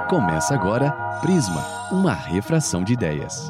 Começa agora Prisma, uma refração de ideias.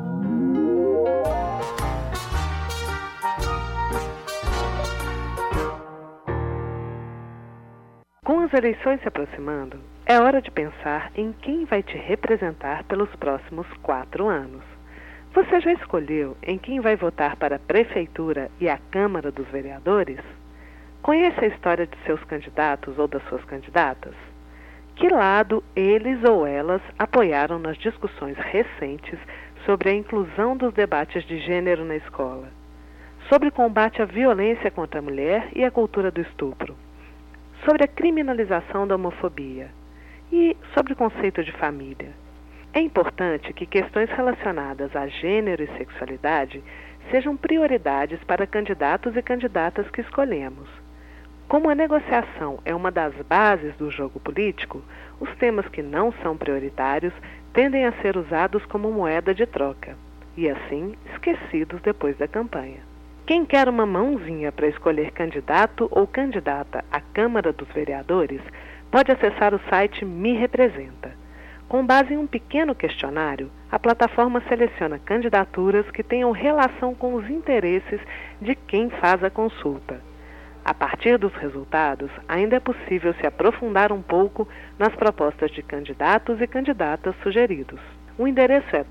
Com as eleições se aproximando, é hora de pensar em quem vai te representar pelos próximos 4 anos. Você já escolheu em quem vai votar para a Prefeitura e a Câmara dos Vereadores? Conhece a história de seus candidatos ou das suas candidatas? Que lado eles ou elas apoiaram nas discussões recentes sobre a inclusão dos debates de gênero na escola? Sobre o combate à violência contra a mulher e a cultura do estupro? Sobre a criminalização da homofobia? E sobre o conceito de família? É importante que questões relacionadas a gênero e sexualidade sejam prioridades para candidatos e candidatas que escolhemos. Como a negociação é uma das bases do jogo político, os temas que não são prioritários tendem a ser usados como moeda de troca e, assim, esquecidos depois da campanha. Quem quer uma mãozinha para escolher candidato ou candidata à Câmara dos Vereadores pode acessar o site Me Representa. Com base em um pequeno questionário, a plataforma seleciona candidaturas que tenham relação com os interesses de quem faz a consulta. A partir dos resultados, ainda é possível se aprofundar um pouco nas propostas de candidatos e candidatas sugeridos. O endereço é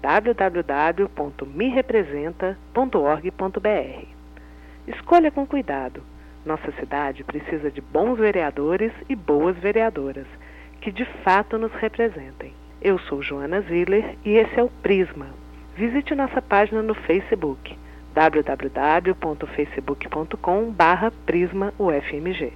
www.merepresenta.org.br. Escolha com cuidado. Nossa cidade precisa de bons vereadores e boas vereadoras, que de fato nos representem. Eu sou Joana Ziller e esse é o Prisma. Visite nossa página no Facebook, www.facebook.com/prismaufmg.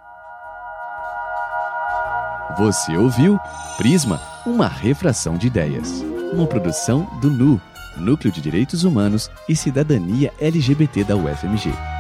Você ouviu Prisma, uma refração de ideias. Uma produção do NU, Núcleo de Direitos Humanos e Cidadania LGBT da UFMG.